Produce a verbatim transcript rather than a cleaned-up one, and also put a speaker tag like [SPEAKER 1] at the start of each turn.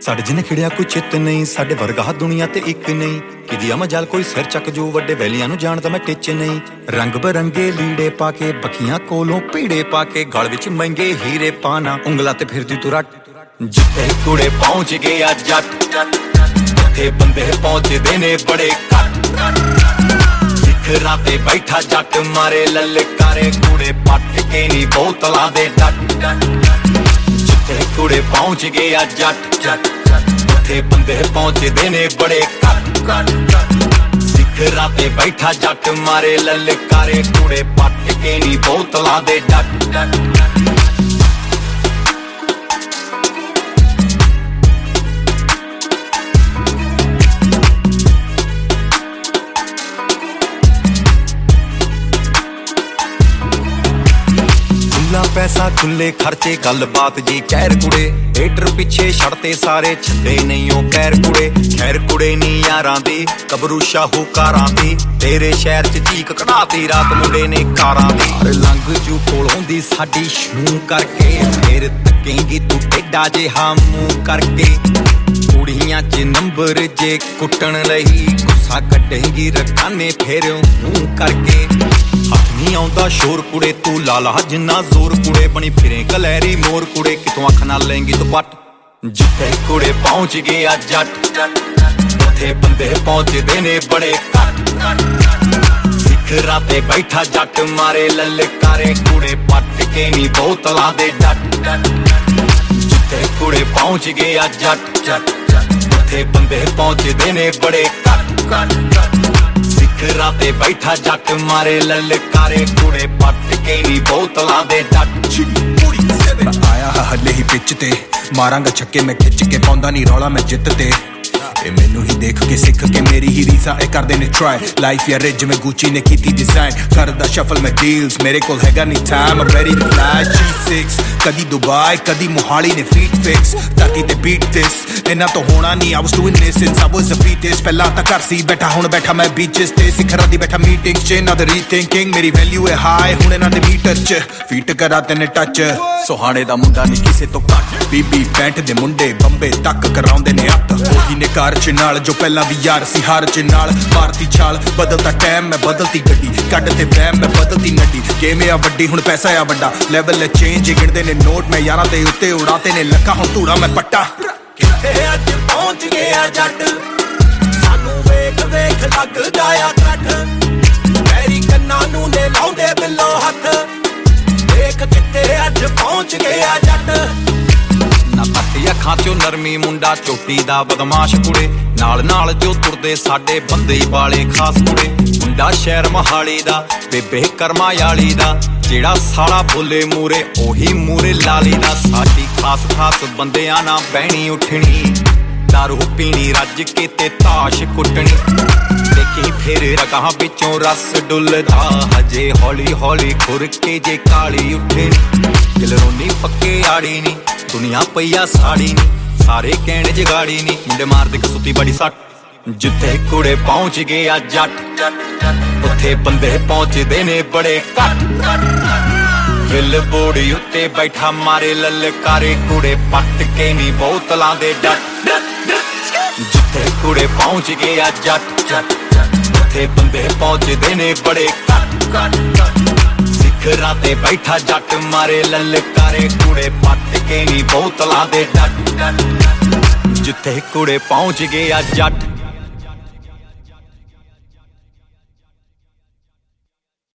[SPEAKER 1] ਸਾਡੇ ਜਿੰਨੇ ਖਿੜਿਆ ਕੋਈ ਚਿੱਤ ਨਹੀਂ, ਸਾਡੇ ਵਰਗਾ ਦੁਨੀਆ ਤੇ ਇੱਕ ਨਹੀਂ। ਕਿਦੀ ਮਜਾਲ ਕੋਈ ਸਿਰ ਚੱਕ ਜੋ ਵੱਡੇ ਵੈਲੀਆਂ ਨੂੰ ਜਾਣਦਾ ਮੈਂ ਟਿੱਚ ਨਹੀਂ। ਰੰਗ ਬਰੰਗੇ ਲੀੜੇ ਪਾ ਕੇ ਬੱਖੀਆਂ ਕੋਲੋਂ ਪੀੜੇ ਪਾ ਕੇ ਗਲ ਵਿੱਚ ਮਹਿੰਗੇ ਹੀਰੇ ਪਾਣਾ ਉਂਗਲਾਂ ਤੇ ਫਿਰਦੀ ਤੂੰ ਰੱਟ। ਜਿੱਥੇ ਕੁੜੇ ਪਹੁੰਚ ਗਏ ਆ ਜੱਟ ਉੱਥੇ ਬੰਦੇ ਪਹੁੰਚਦੇ ਨੇ ਬੜੇ ਘੱਟ। ਸਿਖਰਾਂ ਤੇ ਬੈਠਾ ਜੱਟ ਮਾਰੇ ਲਲਕਾਰੇ ਕੁੜੇ ਪੱਟ ਕੇ ਨੀ ਬੋਤਲਾਂ ਦੇ ਡੱਟ। ਜਿੱਥੇ ਕੁੜੇ ਪਹੁੰਚ ਗਏ ਆ ਜੱਟ ਉੱਥੇ ਬੰਦੇ ਪਹੁੰਚਦੇ ਨੇ ਬੜੇ ਘੱਟ। ਸਿਖਰਾਂ ਤੇ ਬੈਠਾ ਜੱਟ ਮਾਰੇ ਲਲਕਾਰੇ ਕੁੜੇ ਪੱਟ ਕੇ ਨੀ ਬੋਤਲਾਂ ਦੇ ਡੱਟ। ਪੈਸਾ ਖੁੱਲੇ ਖਰਚੇ ਗੱਲਬਾਤ ਜੀ ਕਹਿਰ ਕੁੜੇ। ਹੇਟਰ ਪਿੱਛੇ ਛੱਡਤੇ ਸਾਰੇ ਛੱਡੇ ਨਹੀਂ ਉਹ ਕਹਿਰ ਕੁੜੇ। ਖੈਰ ਕੁੜੇ ਨੀ ਯਾਰਾਂ ਦੀ ਕਬਰੂ ਸ਼ਾਹੂਕਾਰਾਂ ਦੀ ਤੇਰੇ ਸ਼ਹਿਰ ਚ ਚੀਕ ਕਢਾਤੀ ਰਾਤ ਮੁੰਡੇ ਨੇ ਕਾਰਾਂ ਦੀ। ਲੰਘ ਜੂ ਕੋਲੋਂ ਦੀ ਸਾਡੀ ਸ਼ੂ ਕਰਕੇ ਫੇਰ ਤੱਕੇਂਗੀ ਤੂੰ ਟੇਡਾ ਜਿਹਾ ਮੂੰਹ ਕਰਕੇ। ਕੁੜੀਆਂ ਚ ਨੰਬਰ ਜੇ ਕੁੱਟਣ ਲਈ ਗੁੱਸਾ ਕੱਢੇਂਗੀ ਰਕਾਨੇ ਫੇਰ ਮੂੰਹ ਕਰਕੇ। ਹੱਥ ਨੀ ਆਉਂਦਾ ਸ਼ੋਰ ਕੁੜੇ ਤੂੰ ਲਾਲਾ ਜਿੰਨਾ ਜ਼ੋਰ ਕੁੜੇ ਬਣੀ ਫਿਰੇ ਕਲੈਰੀ ਮੋਰ ਕੁੜੇ ਕਿਤੋਂ ਅੱਖ ਨਾਲ ਲੈਂਗੀ ਤੂੰ ਪੱਟ। ਜਿੱਥੇ ਕੁੜੇ ਪਹੁੰਚ ਗਏ ਆ ਜੱਟ ਉੱਥੇ ਬੰਦੇ ਪਹੁੰਚਦੇ ਨੇ ਬੜੇ ਘੱਟ। ਸਿਖਰਾਂ ਤੇ ਬੈਠਾ ਜੱਟ ਮਾਰੇ ਲਲਕਾਰੇ ਕੁੜੇ ਪੱਟ ਕੇ ਨੀ ਬੋਤਲਾਂ ਦੇ ਡੱਟ। ਜਿੱਥੇ ਕੁੜੇ ਪਹੁੰਚ ਗਏ ਆ ਜੱਟ ਉੱਥੇ ਬੰਦੇ ਪਹੁੰਚਦੇ ਨੇ ਬੜੇ ਘੱਟ। ਸਿਖਰਾਂ ਤੇ ਬੈਠਾ ਜੱਟ ਮਾਰੇ ਲਲਕਾਰੇ ਕੁੜੇ ਪੱਟ ਕੇ ਨੀ ਬੋਤਲਾਂ ਦੇ ਡੱਟ।
[SPEAKER 2] ਆਇਆ ਹਲੇ ਹੀ ਪਿੱਚ ਤੇ ਮਾਰਾਂਗਾ ਛੱਕੇ ਮੈਂ ਖਿੱਚ ਕੇ ਪਾਉਂਦਾ ਨੀ ਰੌਲਾ ਮੈਂ ਜਿੱਤ ਤੇ। ਇਹ ਮੈਨੂੰ ਹੀ ਦੇਖ ਕੇ ਸਿੱਖ ਕੇ ਮੇਰੀ ਹੀ ਰੀਸਾਂ ਇਹ ਕਰਦੇ ਨੇ ਟਰਾਈ। ਲਾਈਫ ਯਾ ਰਿਜ ਜਿਵੇਂ ਗੁੱਚੀ ਨੇ ਕੀਤੀ ਡਿਜ਼ਾਈਨ ਕਰਦਾ ਸ਼ਫਲ ਮੈਂ ਡੀਲਸ ਮੇਰੇ ਕੋਲ ਹੈਗਾ ਨੀ time I'm ready to fly G six. ਕਦੀ ਦੁਬਈ ਕਦੀ ਮੋਹਾਲੀ ਨੇ ਫੀਟ ਫਿਕਸ ਤਾਕੀ ਤੇ ਬੀਟ ਦਿਸ ਇਹਨਾਂ ਤੋਂ ਹੋਣਾ ਨੀ। I was doing this since I was a fetus ਪਹਿਲਾਂ ਤਾਂ ਘਰ ਸੀ ਬੈਠਾ ਹੁਣ ਬੈਠਾ ਮੈਂ ਬੀਚਸ ਤੇ। ਸਿਖਰਾਂ ਦੀ ਬੈਠਾ ਮੀਟਿੰਗ ਚ ਇਹਨਾਂ ਦਾ ਰੀਥਿੰਕਿੰਗ ਮੇਰੀ ਵੈਲਿਊ ਹੈ ਹਾਈ ਹੁਣ ਇਹਨਾਂ ਦੇ ਮੀਟਰ ਚ ਫੀਟ ਕਰਾ ਤੈਨੇ ਟੱਚ।
[SPEAKER 1] ਸੁਹਾਣੇ ਦਾ ਮੁੰਡਾ ਨੀ ਕਿਸੇ ਤੋਂ ਘੱਟ
[SPEAKER 2] ਬੀਬੀ ਪੈਂਟ ਦੇ ਮੁੰਡੇ ਬੰਬੇ ਤੱਕ ਕਰਾਉਂਦੇ ਨੇ ਅੱਤ। ਉਹੀ ਨੇ ਕਾਰ ਚ ਨਾਲ ਜੋ ਪਹਿਲਾਂ ਵੀ ਯਾਰ ਸੀ ਹਾਰ ਚ ਨਾਲ ਮਾਰਤੀ ਛਾਲ। ਬਦਲਦਾ ਟਾਈਮ ਮੈਂ ਬਦਲਤੀ ਗੱਡੀ ਕੱਢ ਤੇ ਵਹਿਮ ਮੈਂ ਬਦਲਤੀ ਨੱਡੀ। ਗੇਮ ਆ ਵੱਡੀ ਹੁਣ ਪੈਸਾ ਆ ਵੱਡਾ ਲੈਵਲ ਚੇਂਜ ਗਿਣਦੇ ਨੇ ਨੋਟ ਮੈਂ ਯਾਰਾਂ ਦੇ ਉੱਤੇ ਉਡਾਤੇ ਨੇ ਲੱਖਾਂ ਹੁਣ ਧੂੜਾ ਮੈਂ ਪੱਟਾ।
[SPEAKER 1] ਕਿੱਥੇ ਅੱਜ ਪਹੁੰਚ ਗਿਆ ਜੱਟ ਸਾਨੂੰ ਵੇਖ ਵੇਖ ਲੱਗਦਾ ਆ ਕੱਠ। ਮੇਰੀ ਕੰਨਾਂ ਨੂੰ ਨੇ ਲਾਉਂਦੇ ਬਿੱਲੋ ਹੱਥ ਵੇਖ ਕਿੱਥੇ ਅੱਜ ਪਹੁੰਚ ਗਿਆ ਜੱਟ। ਨਾ ਪੱਟੀ ਅੱਖਾਂ ਚੋਂ ਨਰਮੀ ਮੁੰਡਾ ਚੋਟੀ ਦਾ ਬਦਮਾਸ਼ ਕੁੜੇ ਨਾਲ ਨਾਲ ਜੋ ਤੁਰਦੇ ਸਾਡੇ ਬੰਦੇ ਵਾਲੇ ਖਾਸ ਕੁੜੇ। ਮੁੰਡਾ ਸ਼ਹਿਰ ਮਹਾਲੀ ਦਾ ਬੇਬੇ ਕਰਮਾ ਵਾਲੀ ਦਾ ਜਿਹੜਾ ਸਾਲਾ ਬੋਲੇ ਮੂਰੇ ਉਹੀ ਮੂਰੇ ਲਾਲੀ ਦਾ। ਸਾਡੀ ਖਾਸ ਖਾਸ ਬੰਦਿਆਂ ਨਾਲ ਬਹਿਣੀ ਉੱਠਣੀ ਦਾਰੂ ਪੀਣੀ ਰੱਜ ਕੇ ਤੇ ਤਾਸ਼ ਕੁੱਟਣੀ। ਦੇਖੀ ਫੇਰ ਰਗਾਂ ਵਿੱਚੋਂ ਰਸ ਡੁੱਲਦਾ ਹਜੇ ਹੌਲੀ ਹੌਲੀ ਖੁਰ ਕੇ ਜੇ ਕਾਲੀ ਉੱਠਣੀ। ਦਿਲਰੋਨੀ ਪੱਕੇ ਆੜੀ ਨੀ ਦੁਨੀਆ ਪਈਆ ਸਾੜੀ ਨੀ ਸਾਰੇ ਕਹਿਣ ਜਗਾੜੀ ਨੀ ਮੁੰਡੇ ਮਾਰਦੇ ਕਸੂਤੀ ਬੜੀ ਸੱਟ। ਜਿੱਥੇ ਕੁੜੇ ਪਹੁੰਚ ਗਏ ਆ ਜੱਟ ਉੱਥੇ ਬੰਦੇ ਪਹੁੰਚਦੇ ਨੇ ਬੜੇ ਘੱਟ। ਹਿੱਲ ਬੋੜੀ ਉੱਤੇ ਬੈਠਾ ਮਾਰੇ ਲਲਕਾਰੇ ਕੁੜੇ ਪੱਟ ਕੇ ਨੀ ਬੋਤਲਾਂ ਦੇ ਡੱਟ। ਜਿੱਥੇ ਕੁੜੇ ਪਹੁੰਚ ਗਏ ਆ ਜੱਟ ਉੱਥੇ ਬੰਦੇ ਪਹੁੰਚਦੇ ਨੇ ਬੜੇ ਘੱਟ। ਸਿਖਰਾਂ ਤੇ ਬੈਠਾ ਜੱਟ ਮਾਰੇ ਲਲਕਾਰੇ ਕੁੜੇ ਪੱਟ ਕੇ ਨੀ ਬੋਤਲਾਂ ਦੇ ਡੱਟ। ਜਿੱਥੇ ਕੁੜੇ ਪਹੁੰਚ ਗਏ ਆ ਜੱਟ